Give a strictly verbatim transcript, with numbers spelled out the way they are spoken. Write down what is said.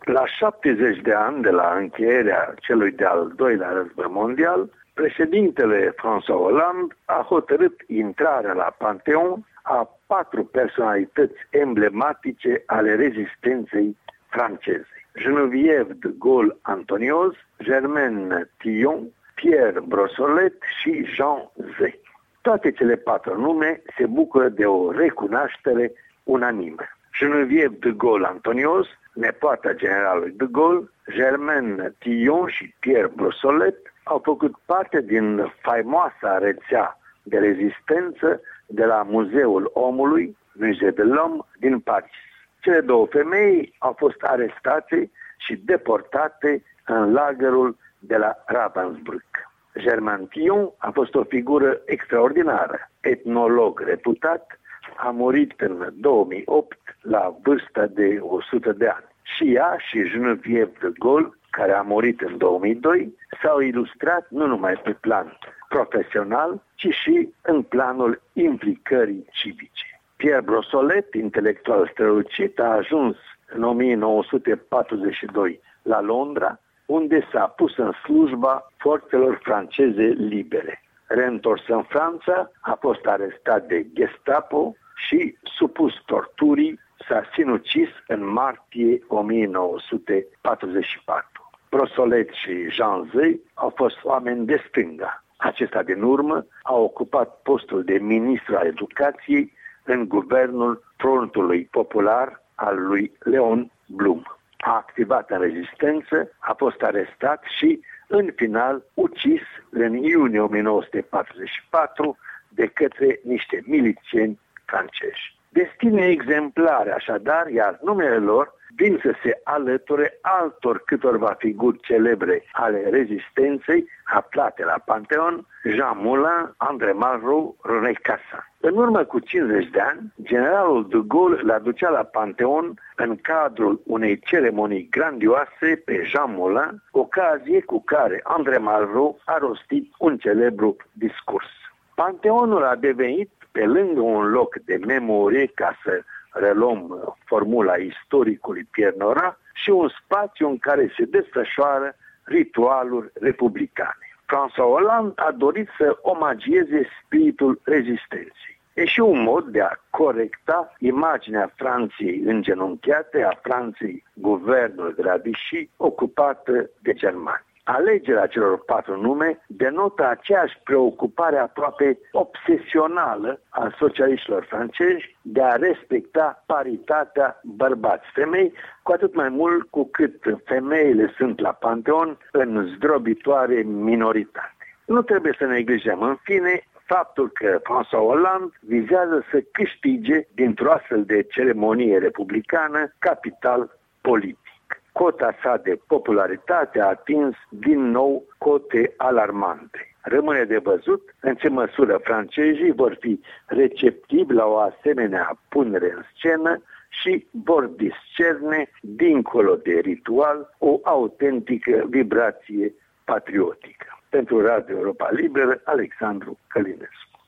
La șaptezeci de ani de la încheierea celui de-al doilea război mondial, președintele François Hollande a hotărât intrarea la Panteon a patru personalități emblematice ale rezistenței franceze: Geneviève de Gaulle Antonios, Germaine Tillon, Pierre Brossolette și Jean Zay. Toate cele patru nume se bucură de o recunoaștere unanimă. Geneviève de Gaulle Antonios, nepoata generalului de Gaulle, Germaine Tillon și Pierre Brossolette au făcut parte din faimoasa rețea de rezistență de la Muzeul Omului, Musée de l'Homme, din Paris. Cele două femei au fost arestate și deportate în lagărul de la Ravensbrück. Germaine Tillon a fost o figură extraordinară, etnolog reputat, a murit în două mii opt la vârsta de o sută de ani. Și ea și Geneviève de Gaulle, care a murit în două mii doi, s-au ilustrat nu numai pe plan profesional, ci și în planul implicării civice. Pierre Brossolette, intelectual strălucit, a ajuns în o mie nouă sute patruzeci și doi la Londra, unde s-a pus în slujba forțelor franceze libere. Reîntors în Franța, a fost arestat de Gestapo și supus torturii, s-a sinucis în martie o mie nouă sute patruzeci și patru. Brossolette și Jean Zay au fost oameni de stânga. Acesta din urmă a ocupat postul de ministru al educației în guvernul Frontului Popular al lui Leon Blum. A activat în rezistență, a fost arestat și, în final, ucis în iunie o mie nouă sute patruzeci și patru de către niște milițieni francezi. Destine exemplare, așadar, iar numele lor vin să se alăture altor câtorva figuri celebre ale rezistenței aflate la Panteon: Jean Moulin, André Malraux, René Cassin. În urmă cu cincizeci de ani, generalul de Gaulle l-a ducea la Panteon în cadrul unei ceremonii grandioase pe Jean Moulin, ocazie cu care André Malraux a rostit un celebru discurs. Panteonul a devenit, pe lângă un loc de memorie, ca să reluăm formula istoricului Pierre Nora, și un spațiu în care se desfășoară ritualuri republicane. François Hollande a dorit să omagieze spiritul rezistenței. E și un mod de a corecta imaginea Franței îngenunchiate, a Franței guvernului de la Vichy, ocupată de germani. Alegerea celor patru nume denotă aceeași preocupare aproape obsesională a socialiștilor francezi de a respecta paritatea bărbați-femei, cu atât mai mult cu cât femeile sunt la Panteon în zdrobitoare minoritate. Nu trebuie să neglijăm, în fine, faptul că François Hollande vizează să câștige dintr-o astfel de ceremonie republicană capital politic. Cota sa de popularitate a atins din nou cote alarmante. Rămâne de văzut în ce măsură francezii vor fi receptivi la o asemenea punere în scenă și vor discerne, dincolo de ritual, o autentică vibrație patriotică. Pentru Radio Europa Liberă, Alexandru Călinescu.